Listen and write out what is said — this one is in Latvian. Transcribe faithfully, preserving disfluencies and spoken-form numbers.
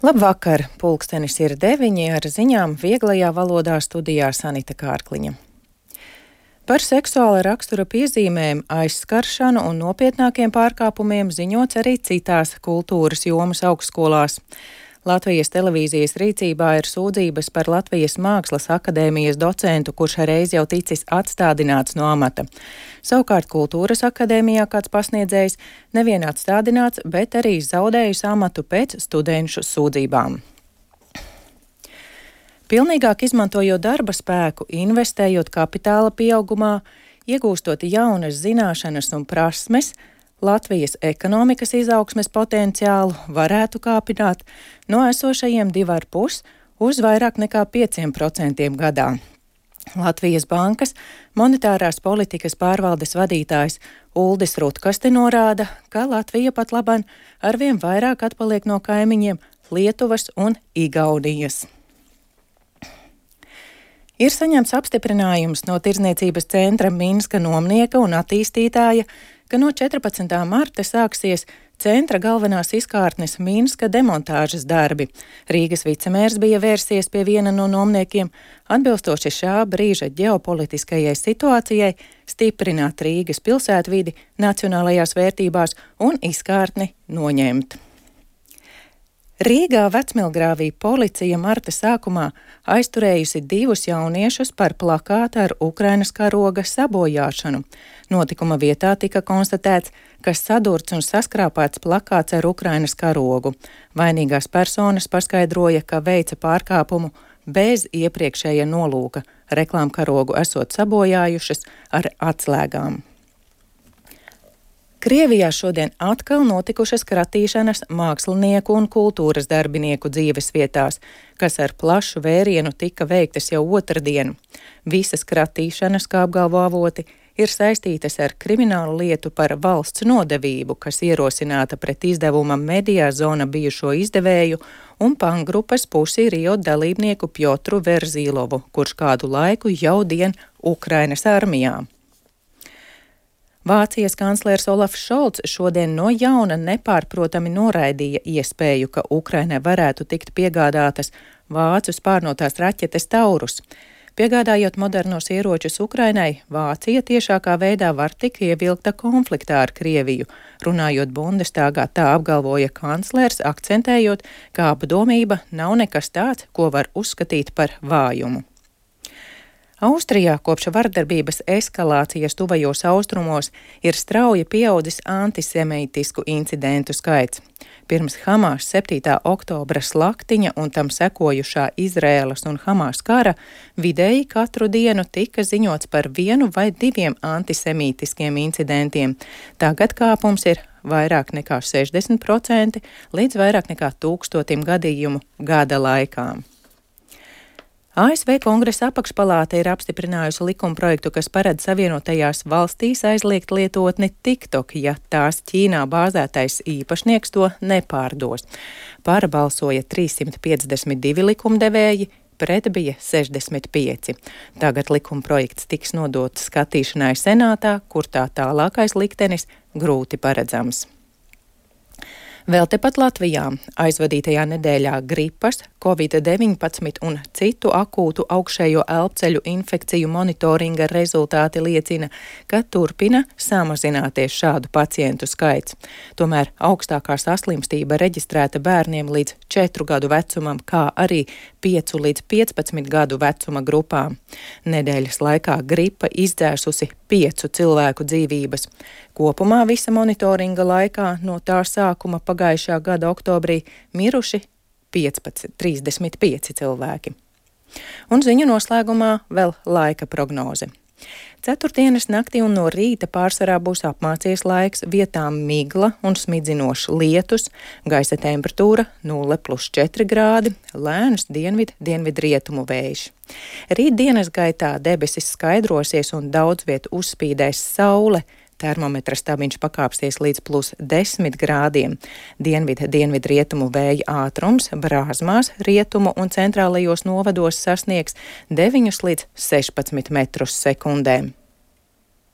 Labvakar! Pulkstenis ir deviņi, ar ziņām vieglajā valodā studijā Sanita Kārkliņa. Par seksuāla rakstura piezīmēm, aizskaršanu un nopietnākiem pārkāpumiem ziņots arī citās kultūras jomas augstskolās. Latvijas televīzijas rīcībā ir sūdzības par Latvijas Mākslas akadēmijas docentu, kurš reiz jau ticis atstādināts no amata. Savukārt Kultūras akadēmijā kāds pasniedzējs nevien atstādināts, bet arī zaudējis amatu pēc studenšu sūdzībām. Pilnīgāk izmantojot darba spēku, investējot kapitāla pieaugumā, iegūstot jaunas zināšanas un prasmes, Latvijas ekonomikas izaugsmes potenciālu varētu kāpināt no esošajiem divi ar pus uz vairāk nekā pieciem procentiem gadā. Latvijas Bankas monetārās politikas pārvaldes vadītājs Uldis Rutkaste norāda, ka Latvija pat laban arvien vairāk atpaliek no kaimiņiem Lietuvas un Igaunijas. Ir saņemts apstiprinājums no Tirdzniecības centra Minska nomnieka un attīstītāja, ka no četrpadsmitā marta sāksies centra galvenās izkārtnes Minska demontāžas darbi. Rīgas vicemērs bija vērsies pie viena no nomniekiem, atbilstoši šā brīža ģeopolitiskajai situācijai, stiprināt Rīgas pilsētvidi nacionālajās vērtībās un izkārtni noņemt. Rīgā Vecmilgrāvī policija marta sākumā aizturējusi divus jauniešus par plakāta ar Ukrainas karoga sabojāšanu. Notikuma vietā tika konstatēts, ka sadurts un saskrāpēts plakāts ar Ukrainas karogu. Vainīgās personas paskaidroja, ka veica pārkāpumu bez iepriekšēja nolūka, reklāmkarogu esot sabojājušas ar atslēgām. Krievijā šodien atkal notikušas kratīšanas mākslinieku un kultūras darbinieku dzīves vietās, kas ar plašu vērienu tika veiktas jau otrdienu. Visas kratīšanas, kā apgalvo avoti, ir saistītas ar kriminālu lietu par valsts nodevību, kas ierosināta pret izdevuma Medijā zona bijušo izdevēju un pangrupas pusi Rio dalībnieku Pjotru Verzīlovu, kurš kādu laiku jau dien Ukrainas armijā. Vācijas kanclers Olafs Šolts šodien no jauna nepārprotami noraidīja iespēju, ka Ukrainai varētu tikt piegādātas vācu spārnotās raķetes Taurus. Piegādājot modernos ieročus Ukrainai, Vācija tiešākā veidā var tik ievilkta konfliktā ar Krieviju. Runājot Bundestāgā, tā apgalvoja kanclers, akcentējot, ka apdomība nav nekas tāds, ko var uzskatīt par vājumu. Austrijā kopš vardarbības eskalācijas tuvajos austrumos ir strauji pieaudzis antisemītisku incidentu skaits. Pirms Hamas septītā oktobra slaktiņa un tam sekojušā Izraēlas un Hamas kara vidēji katru dienu tika ziņots par vienu vai diviem antisemītiskiem incidentiem. Tagad kāpums ir vairāk nekā sešdesmit procenti līdz vairāk nekā tūkstotim gadījumu gada laikā. A S V Kongresa apakšpalāta ir apstiprinājusi likumprojektu, kas paredz Savienotajās valstīs aizliegt lietotni TikTok, ja tās Ķīnā bāzētais īpašnieks to nepārdos. Par balsoja trīssimt piecdesmit divi likumdevēji, pret bija sešdesmit pieci. Tagad likumprojekts tiks nodots skatīšanai Senātā, kur tā tālākais liktenis grūti paredzams. Vēl tepat Latvijā aizvadītajā nedēļā gripas, covid deviņpadsmit un citu akūtu augšējo elpceļu infekciju monitoringa rezultāti liecina, ka turpina samazināties šādu pacientu skaits. Tomēr augstākā saslimstība reģistrēta bērniem līdz četru gadu vecumam, kā arī piecu līdz piecpadsmit gadu vecuma grupām. Nedēļas laikā gripa izdzēsusi piecu cilvēku dzīvības. Kopumā visa monitoringa laikā no tā sākuma pagājušā gada oktobrī miruši piecpadsmit, trīsdesmit pieci cilvēki. Un ziņu noslēgumā vēl laika prognoze. Ceturtdienas naktī un no rīta pārsvarā būs apmācies laiks, vietām migla un smidzinošs lietus, gaisa temperatūra nulle plus četri grādi, lēns dienvid, dienvidrietumu vējš. Rīt dienas gaitā debesis skaidrosies un daudz viet uzspīdēs saule. Termometra stabiņš pakāpsies līdz plus desmit grādiem. Dienvid, dienvid rietumu vēja ātrums Brāzmās, rietumu un centrālajos novados sasniegs deviņus līdz sešpadsmit metrus sekundē.